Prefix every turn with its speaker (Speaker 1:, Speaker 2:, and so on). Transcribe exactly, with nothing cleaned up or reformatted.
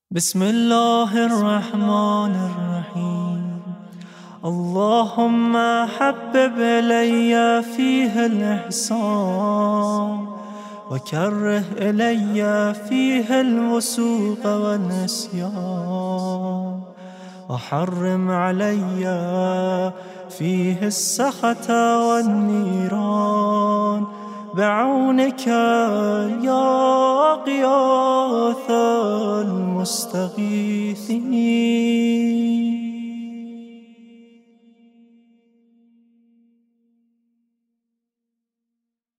Speaker 1: بسم الله الرحمن الرحيم. اللهم حبب إلي فيه الإحسان وكره إلي فيه الوسوق والنسيان وحرم علي فيه السخط والنيران بعونك يا غياث المستغيثين.